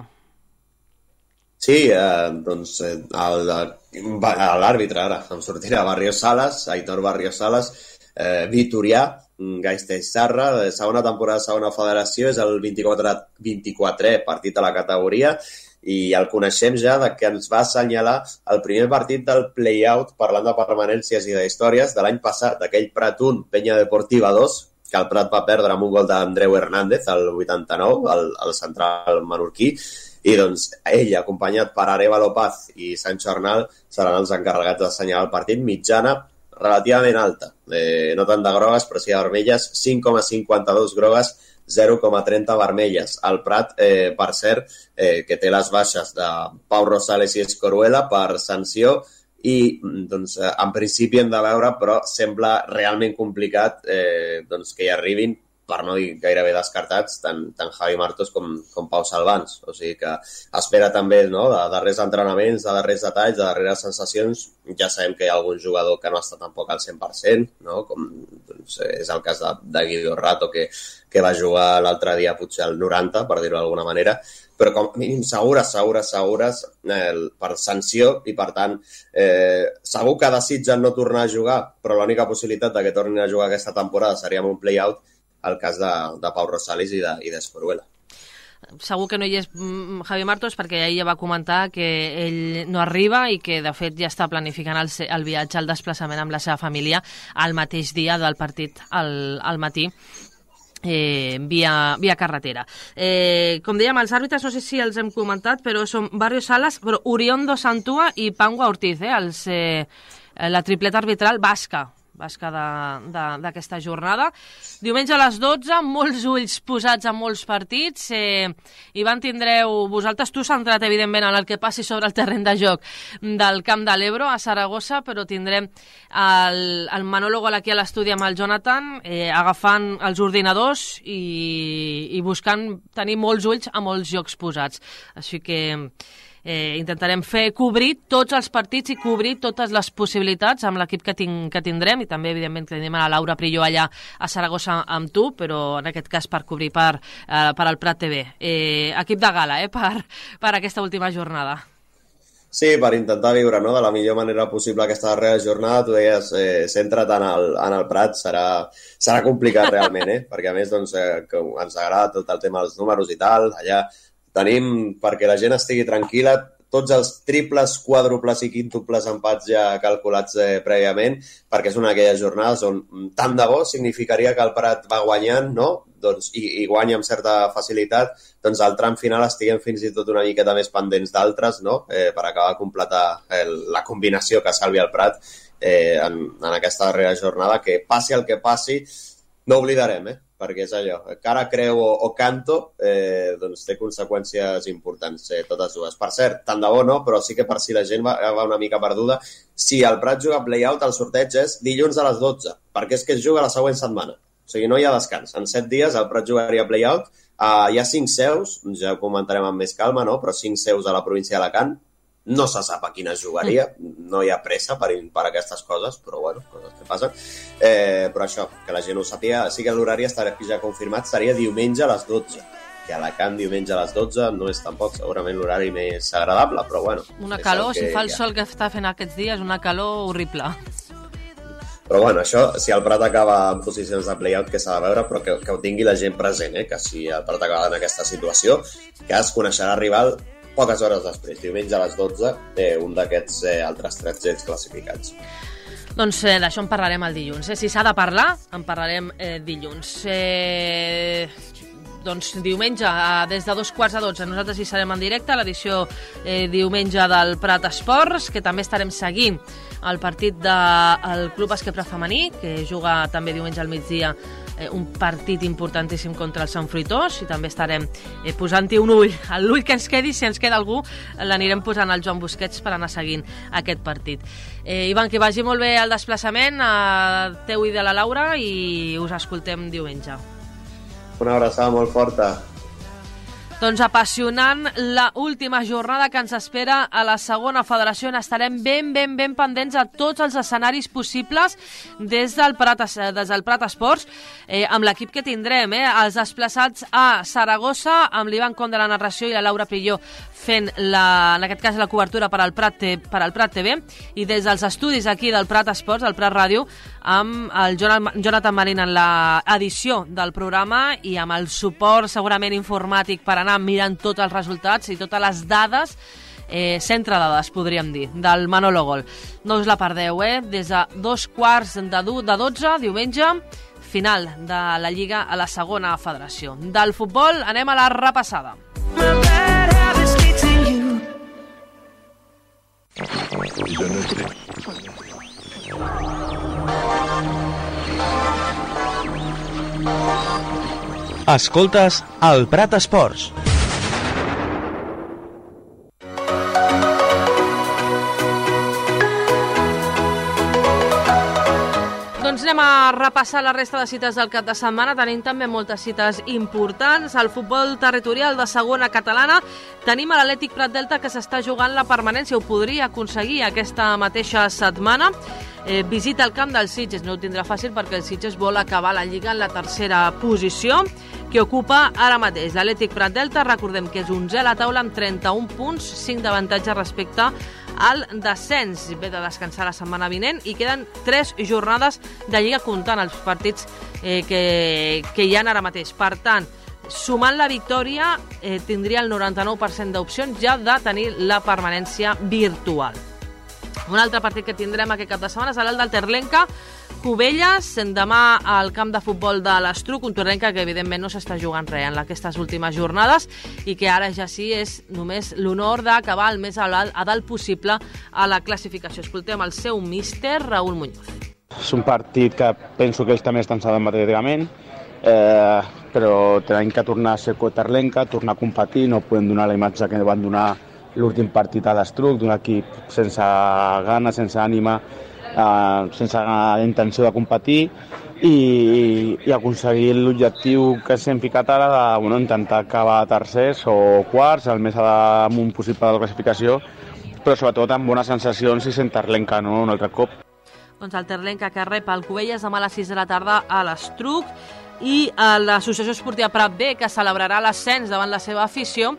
Sí, eh, doncs eh, l'àrbitre ara em sortirà Barrios Salas, Aitor Barrios Salas, eh, Vitorià, Gaisteix Sarra, de segona temporada de segona federació, és el vint-i-quatrè partit a la categoria, i el coneixem ja de que ens va assenyalar el primer partit del play-out, parlant de permanències i d'històries, de l'any passat, d'aquell Prat un, Penya Deportiva dos, que el Prat va perdre amb un gol d'Andreu Hernández, al vuitanta-nou, el, el central menorquí, i doncs ell, acompanyat per Arevalo Paz i Sancho Arnal, seran els encarregats d'assenyalar el partit. Mitjana relativament alta, eh, no tant de grogues, però sí de vermelles, cinc coma cinquanta-dos grogues, zero coma trenta vermelles. El Prat, eh, per cert, eh, que té les baixes de Pau Rosales i Escoruela per sanció i doncs, en principi hem de veure, però sembla realment complicat eh, doncs, que hi arribin per no dir gairebé descartats, tant, tant Javi Martos com, com Pau Salvans. O sigui que espera també, no?, de darrers entrenaments, de darrers detalls, de darreres sensacions. Ja sabem que hi ha algun jugador que no està tampoc al cent per cent, no?, com doncs, és el cas de, de Guido Rato, que, que va jugar l'altre dia potser al noranta, per dir-ho d'alguna manera, però com a mínim segures, segures, segures eh, per sanció i, per tant, eh, segur que desitgen no tornar a jugar, però l'única possibilitat de que tornin a jugar aquesta temporada seria amb un play-out, el cas de, de Pau Rosales i d'Escoruela. Segur que no hi és Javi Martos perquè ell ja va comentar que ell no arriba i que de fet ja està planificant el, el viatge, el desplaçament amb la seva família el mateix dia del partit al, al matí. Eh, via, via carretera. Eh, com dèiem, els àrbitres, no sé si els hem comentat, però són Barrio Salas, però Oriondo Santua i Pangua Ortiz, eh, els, eh, la tripleta arbitral basca, basca d'aquesta jornada. Diumenge a les dotze, molts ulls posats a molts partits. Eh, Ivan, tindreu vosaltres, tu centrat evidentment en el que passi sobre el terreny de joc del Camp de l'Ebro a Saragossa, però tindrem el, el Manolo Gol aquí a l'estudi amb el Jonathan, eh, agafant els ordinadors i, i buscant tenir molts ulls a molts jocs posats. Així que Eh, intentarem fer cobrir tots els partits i cobrir totes les possibilitats amb l'equip que, tinc, que tindrem, i també evidentment que tenim a la Laura Prillo allà a Saragossa amb tu, però en aquest cas per cobrir per, eh, per al Prat T V. Eh, equip de gala eh, per, per aquesta última jornada. Sí, per intentar viure, no?, de la millor manera possible aquesta darrera jornada. Tu deies, eh, centra't en el, en el Prat, serà, serà complicat realment, eh? Perquè a més doncs, eh, que ens agrada tot el tema dels números i tal, allà tenim, perquè la gent estigui tranquil·la, tots els triples, quàdruples i quíntuples empats ja calculats eh, prèviament, perquè és una d'aquelles jornades on tant de bo significaria que el Prat va guanyant, no?, doncs, i, i guanya amb certa facilitat, doncs al tram final estiguem fins i tot una miqueta més pendents d'altres, no?, eh, per acabar de completar el, la combinació que salvi el Prat eh, en, en aquesta darrera jornada, que passi el que passi, no oblidarem, eh? Perquè és allò, cara, creu o, o canto, eh, doncs té conseqüències importants, eh, totes dues. Per cert, tant de bo no, però sí que per si la gent va, va una mica perduda, si el Prat juga play-out, el sorteig és dilluns a les dotze, perquè és que es juga la següent setmana. O sigui, no hi ha descans. En set dies el Prat jugaria play-out, uh, hi ha cinc seus, ja ho comentarem amb més calma, no?, però cinc seus a la província d'Alacant. No se sap a quina jugaria, no hi ha pressa per, per aquestes coses, però bueno, coses que passen. Eh, però això, que la gent ho sàpiga, sí que l'horari estaria ja confirmat, seria diumenge a les dotze. Que a Alacant diumenge a les dotze no és tampoc segurament l'horari més agradable, però bueno. Una calor, si fa el sol que està fent aquests dies, una calor horrible. Però bueno, això, si el Prat acaba en posicions de play-out, que s'ha de veure, però que, que ho tingui la gent present, eh? Que si el Prat acaba en aquesta situació, que es coneixerà el rival poques hores després, diumenge a les dotze, eh, un d'aquests eh, altres tretzets classificats. Doncs eh, d'això en parlarem el dilluns. Eh? Si s'ha de parlar, en parlarem eh, dilluns. Eh, doncs diumenge, eh, des de dos quarts a dotze, nosaltres hi serem en directe, l'edició eh, diumenge del Prat Esports, que també estarem seguint el partit del Club Esquerra Femení, que juga també diumenge al migdia eh, un partit importantíssim contra el Sant Fruitós, i també estarem eh, posant-hi un ull, l'ull que ens quedi, si ens queda algú, l'anirem posant al Joan Busquets per anar seguint aquest partit. Eh, Ivan, que vagi molt bé el desplaçament, a teu i de la Laura, i us escoltem diumenge. Una abraçada molt forta. Doncs apassionant la última jornada que ens espera a la segona federació. Estarem ben, ben, ben pendents a tots els escenaris possibles des del Prat, des del Prat Esports, eh, amb l'equip que tindrem, eh, els desplaçats a Saragossa, amb l'Ivan Con de la narració i la Laura Pilló fent, la, en aquest cas, la cobertura per al Prat, per al Prat T V, i des dels estudis aquí del Prat Esports, del Prat Ràdio, amb el Jonathan Marín en l'edició del programa i amb el suport segurament informàtic per anar mirant tots els resultats i totes les dades, eh, centre dades, podríem dir, del Manolo Gol. No us la perdeu, eh? Des de dos quarts de, de dotze, diumenge, final de la Lliga a la segona federació. Del futbol anem a la repassada. Escoltes el Prat Esports. Doncs anem a Per repassar la resta de cites del cap de setmana tenim també moltes cites importants. Al futbol territorial de segona catalana tenim a l'Atlètic Prat Delta que s'està jugant la permanència, ho podria aconseguir aquesta mateixa setmana. Eh, visita el camp del Sitges, no ho tindrà fàcil perquè el Sitges vol acabar la Lliga en la tercera posició que ocupa ara mateix. L'Atlètic Prat Delta, recordem que és onzè a la taula amb trenta-un punts, cinc d'avantatge respecte al descens. Ve de descansar la setmana vinent i queden tres jornades de Lliga comptant els partits eh, que, que hi ha ara mateix. Per tant, sumant la victòria, eh, tindria el noranta-nou per cent d'opcions ja de tenir la permanència virtual. Un altre partit que tindrem aquest cap de setmana serà el del Terlenca Cubelles, demà al camp de futbol de l'Estruc, un Terlenca que evidentment no s'està jugant res en aquestes últimes jornades i que ara ja sí és només l'honor d'acabar el més a dalt possible a la classificació. Escoltem el seu míster, Raúl Muñoz. És un partit que penso que ells també estan salvant matemàticament, eh, però tenim que tornar a ser Terlenca, tornar a competir, no podem donar la imatge que van donar l'últim partit a l'Estruc, d'un equip sense gana, sense ànima, eh, sense intenció de competir i, i aconseguir l'objectiu que s'hem ficat ara de bueno, intentar acabar tercers o quarts, el més amunt possible de la classificació, però sobretot amb bones sensacions i sent Terlenca, no? Un altre cop. Doncs el Terlenca que rep el Cubelles demà a les sis de la tarda a l'Estruc i a l'Associació Esportiva Prat B que celebrarà l'ascens davant la seva afició.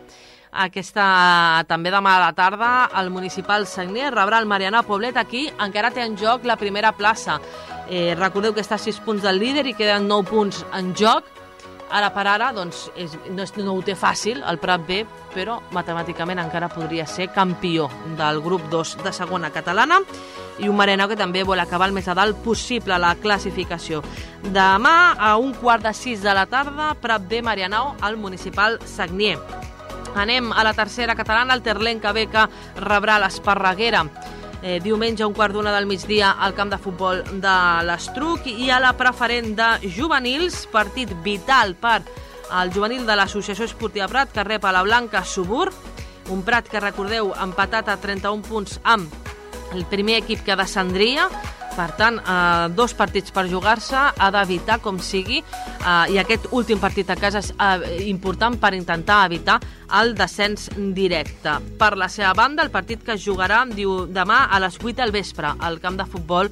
Aquesta també demà a la tarda el municipal Sagnier rebrà el Marianao Poblet. Aquí encara té en joc la primera plaça. Eh, recordeu que està a sis punts del líder i queden nou punts en joc. Ara per ara doncs, és, no, és, no ho té fàcil el Prat B, però matemàticament encara podria ser campió del grup dos de segona catalana i un Marianao que també vol acabar el més a dalt possible la classificació. Demà a un quart de sis de la tarda, Prat B Marianao al municipal Sagnier. Anem a la tercera catalana, el Terlenca B que rebrà l'Esparreguera eh, diumenge a un quart d'una del migdia al camp de futbol de l'Estruc i a la preferent de juvenils, partit vital per al juvenil de l'Associació Esportiva Prat que rep a la Blanca Subur, un Prat que recordeu empatat a trenta-un punts amb el primer equip que descendria. Per tant, eh, dos partits per jugar-se, ha d'evitar com sigui, eh, i aquest últim partit a casa és eh, important per intentar evitar el descens directe. Per la seva banda, el partit que es jugarà diu, demà a les vuit del vespre al camp de futbol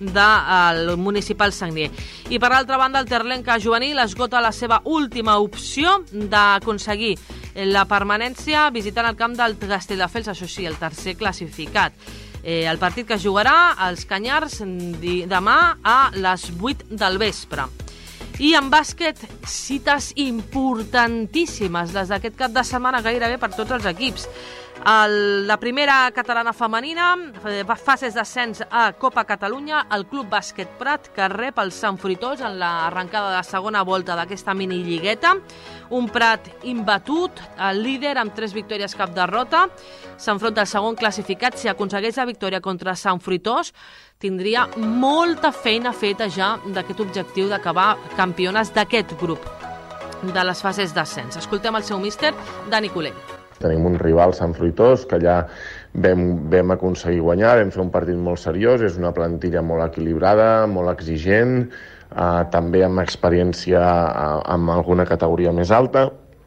del eh, municipal Sagnier. I per l'altra banda, el Terlenca juvenil esgota la seva última opció d'aconseguir la permanència visitant el camp del Castelldefels, això sí, el tercer classificat. Eh, el partit que es jugarà als Canyars demà a les vuit del vespre. I en bàsquet, cites importantíssimes, les d'aquest cap de setmana gairebé per tots els equips. El, la primera catalana femenina, fases d'ascens a Copa Catalunya, el Club Bàsquet Prat, que rep el Sant Fruitós en l'arrencada de segona volta d'aquesta minilligueta. Un Prat imbatut, el líder amb tres victòries cap derrota, s'enfronta al segon classificat. Si aconsegueix la victòria contra Sant Fruitós, tindria molta feina feta ja d'aquest objectiu d'acabar campiones d'aquest grup de les fases d'ascens. Escoltem el seu míster, Dani Colell. Tenim un rival, Sant Fruitós, que ja vam, vam aconseguir guanyar, vam fer un partit molt seriós, és una plantilla molt equilibrada, molt exigent, eh, també amb experiència eh, amb alguna categoria més alta.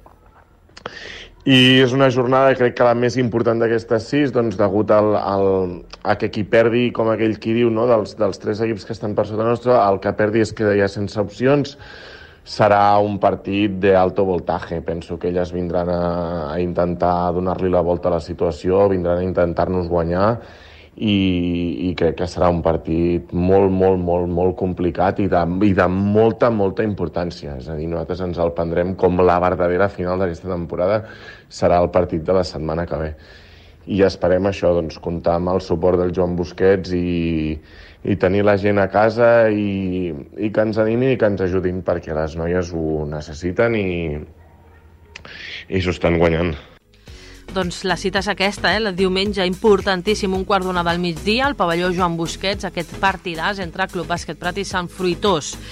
I és una jornada, crec que la més important d'aquestes sis, doncs, degut al, al, a que qui perdi, com aquell qui diu, no, dels, dels tres equips que estan per sota nostre, el que perdi es queda ja sense opcions. Serà un partit d'alto voltaje. Penso que elles vindran a, a intentar donar-li la volta a la situació, vindran a intentar-nos guanyar i, i crec que serà un partit molt, molt, molt, molt complicat i de, i de molta, molta importància. És a dir, nosaltres ens el prendrem com la verdadera final d'aquesta temporada. Serà el partit de la setmana que ve. I esperem això, doncs, comptar amb el suport del Joan Busquets i, i tenir la gent a casa i, i que ens animin i que ens ajudin perquè les noies ho necessiten i, i s'ho estan guanyant. Doncs la cita és aquesta, eh? El diumenge importantíssim, un quart d'una del migdia, al pavelló Joan Busquets, aquest partidàs entre Club Bàsquet Prat i Sant Fruitós.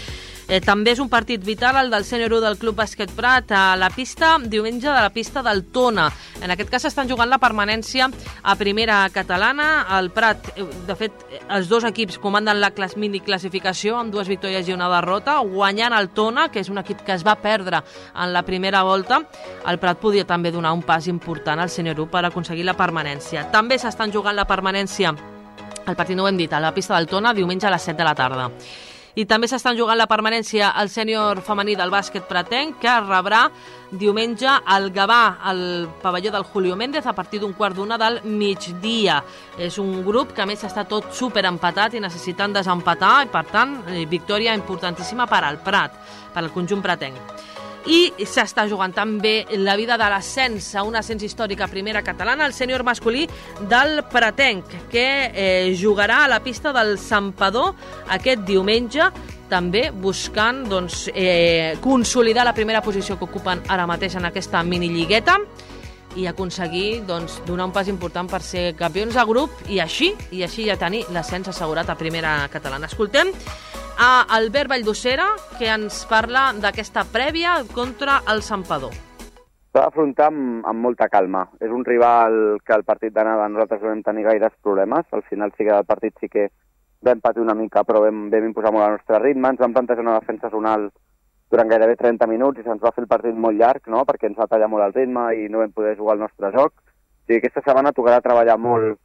Eh, també és un partit vital el del sènior u del Club Bàsquet Prat a la pista, diumenge de la pista del Tona. En aquest cas estan jugant la permanència a primera catalana. El Prat, de fet, els dos equips comanden la clas mini classificació amb dues victòries i una derrota, guanyant el Tona, que és un equip que es va perdre en la primera volta. El Prat podia també donar un pas important al sènior u per aconseguir la permanència. També s'estan jugant la permanència, el partit no ho hem dit, a la pista del Tona, diumenge a les set de la tarda. I també s'estan jugant la permanència al sènior femení del bàsquet pratenc, que rebrà diumenge al Gavà, al pavelló del Julio Méndez, a partir d'un quart d'una del migdia. És un grup que a més està tot super empatat i necessiten desempatar, i per tant, victòria importantíssima per al Prat, per al conjunt pratenc. I s'està jugant també la vida de l'ascens a un ascens històric a primera catalana, el sènior masculí del pratenc, que eh, jugarà a la pista del Santpedor aquest diumenge, també buscant doncs, eh, consolidar la primera posició que ocupen ara mateix en aquesta minilligueta i aconseguir doncs, donar un pas important per ser campions de grup i així, i així ja tenir l'ascens assegurat a primera catalana. Escoltem a Albert Valldosera, que ens parla d'aquesta prèvia contra el Santpedor. S'ha d'afrontar amb, amb molta calma. És un rival que al partit d'anada nosaltres no vam tenir gaires problemes. Al final sí que el partit sí que vam patir una mica, però vam, vam imposar molt el nostre ritme. Ens vam plantejar una defensa zonal durant gairebé trenta minuts i se'ns va fer el partit molt llarg, no?, perquè ens va tallar molt el ritme i no vam poder jugar el nostre joc. O sigui, aquesta setmana tocarà treballar molt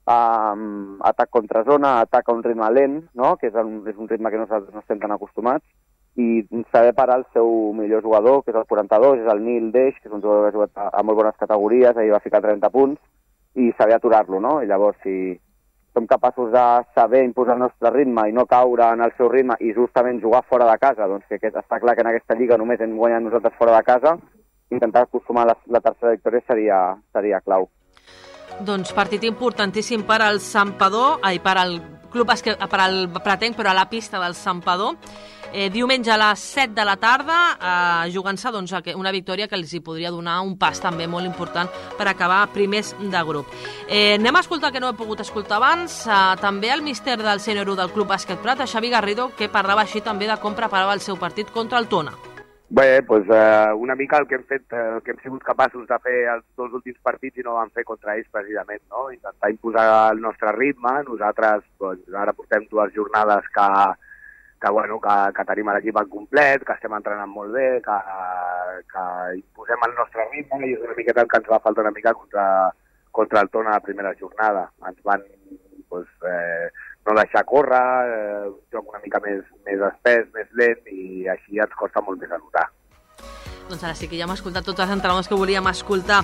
Um, atac contra zona, atac a un ritme lent, no? Que és un, és un ritme que nosaltres no estem tan acostumats, i saber parar el seu millor jugador, que és el quaranta-dos, és el Nil Deix, que és un jugador que ha jugat a, a molt bones categories, ahir va ficar trenta punts, i saber aturar-lo, no? I llavors, si som capaços de saber imposar el nostre ritme i no caure en el seu ritme i justament jugar fora de casa, doncs que aquest, està clar que en aquesta lliga només hem guanyat nosaltres fora de casa, intentar acostumar la, la tercera victòria seria, seria clau. Doncs partit importantíssim per al Santpedor, ai, per al club bàsquet, per al pratenc, però a la pista del Santpedor. Eh, diumenge a les set de la tarda, eh, jugant-se doncs, una victòria que els hi podria donar un pas també molt important per acabar primers de grup. Eh, anem a escoltar, que no he pogut escoltar abans, eh, també el míster del sènior u del Club Bàsquet Prat, a Xavi Garrido, que parlava així també de com preparava el seu partit contra el Tona. Bé, doncs, eh, una mica el que hem fet, el que hem sigut capaços de fer els dos últims partits i no vam fer contra ells precisament, no? Intentar imposar el nostre ritme. Nosaltres doncs, ara portem dues jornades que, que, bueno, que, que tenim l'equip al complet, que estem entrenant molt bé, que, que imposem el nostre ritme, i és una miqueta el que ens va faltar una mica contra, contra el Tona a la primera jornada. Ens van doncs, eh, no deixar córrer, eh, un joc una mica més, més espès, més lent, i així ens costa molt més a notar. Doncs ara sí que ja hem escoltat tots els entrenadors que volíem escoltar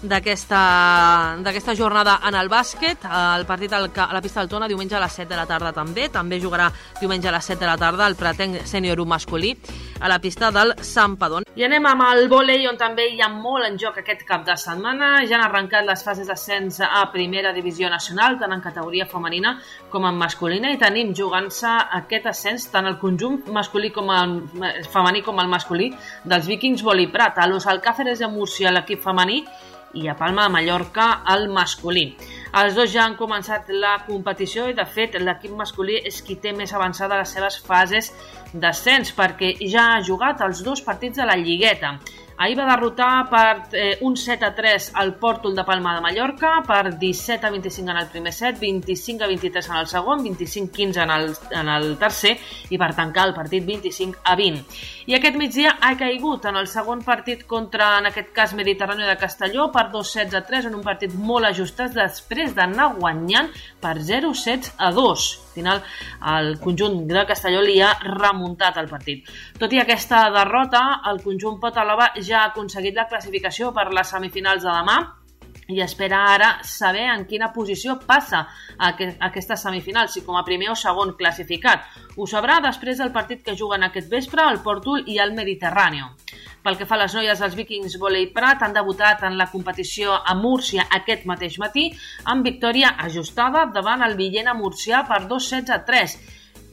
d'aquesta jornada en el bàsquet. El partit al, a la pista del Tona diumenge a les set de la tarda també. També jugarà diumenge a les set de la tarda el pratenc sènior u masculí a la pista del Santpedor. I anem amb el vòlei, on també hi ha molt en joc aquest cap de setmana. Ja han arrencat les fases d'ascens a primera divisió nacional, tant en categoria femenina com en masculina, i tenim jugant-se aquest ascens tant el conjunt masculí com el femení com el masculí dels Vikings Vòlei Prat, a Los Alcáceres de Múrcia l'equip femení i a Palma de Mallorca el masculí. Els dos ja han començat la competició i, de fet, l'equip masculí és qui té més avançada les seves fases d'ascens, perquè ja ha jugat els dos partits de la Lligueta. Ahir va derrotar per eh, un set a tres al Pòrtol de Palma de Mallorca, per disset a vint-i-cinc en el primer set, vint-i-cinc a vint-i-tres en el segon, vint-i-cinc a quinze en el, en el tercer, i per tancar el partit vint-i-cinc a vint. I aquest migdia ha caigut en el segon partit contra, en aquest cas, Mediterrani de Castelló, per dos sets a tres, en un partit molt ajustat, després d'anar guanyant per zero sets a dos. Al final, el conjunt de Castelló li ha remuntat el partit. Tot i aquesta derrota, el conjunt Potalova ja ha aconseguit la classificació per les semifinals de demà i espera ara saber en quina posició passa a aquestes semifinals, si com a primer o segon classificat. Ho sabrà després del partit que juguen aquest vespre el Pòrtol i el Mediterrani. Pel que fa a les noies, els Vikings Vòlei Prat han debutat en la competició a Múrcia aquest mateix matí amb victòria ajustada davant el Villena murcià per dos sets a tres.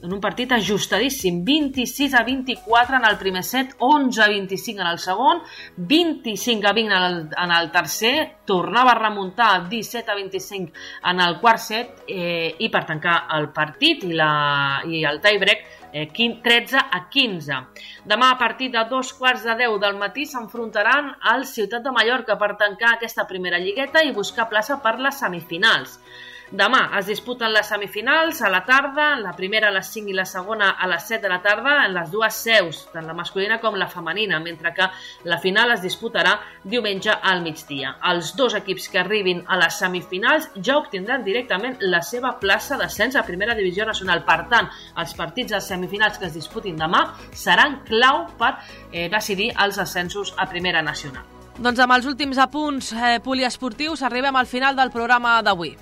en un partit ajustadíssim, vint-i-sis a vint-i-quatre en el primer set, onze a vint-i-cinc en el segon, vint-i-cinc a vint en el, en el tercer, tornava a remuntar disset a vint-i-cinc en el quart set eh, i per tancar el partit i, la, i el tiebreak eh, tretze a quinze. Demà a partir de dos quarts de deu del matí s'enfrontaran al Ciutat de Mallorca per tancar aquesta primera lligueta i buscar plaça per les semifinals. Demà es disputen les semifinals a la tarda, la primera a les cinc i la segona a les set de la tarda en les dues seus, tant la masculina com la femenina, mentre que la final es disputarà diumenge al migdia. Els dos equips que arribin a les semifinals ja obtindran directament la seva plaça d'ascens a Primera Divisió Nacional. Per tant, els partits dels semifinals que es disputin demà seran clau per eh, decidir els ascensos a Primera Nacional. Doncs amb els últims apunts eh, poliesportius arribem al final del programa d'avui.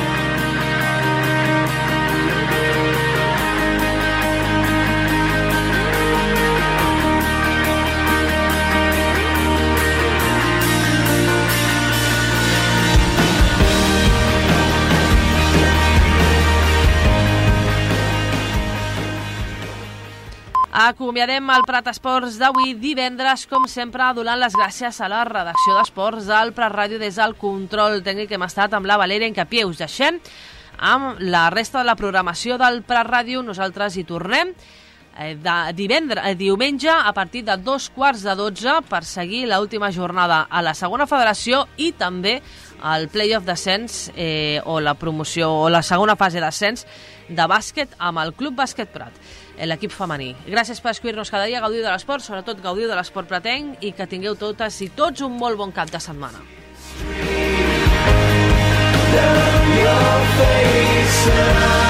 Acomiadem el Prat Esports d'avui divendres, com sempre, donant les gràcies a la redacció d'Esports del Prat Ràdio. Des del control tècnic hem estat amb la Valèria Encapié. Us deixem amb la resta de la programació del Prat Ràdio. Nosaltres hi tornem de divendres, eh, diumenge a partir de dos quarts de dotze per seguir l'última jornada a la segona federació i també el play-off d'ascens eh, o la promoció o la segona fase d'ascens de bàsquet amb el Club Bàsquet Prat, l'equip femení. Gràcies per escollir-nos cada dia, gaudiu de l'esport, sobretot gaudiu de l'esport pratenc i que tingueu totes i tots un molt bon cap de setmana. Your face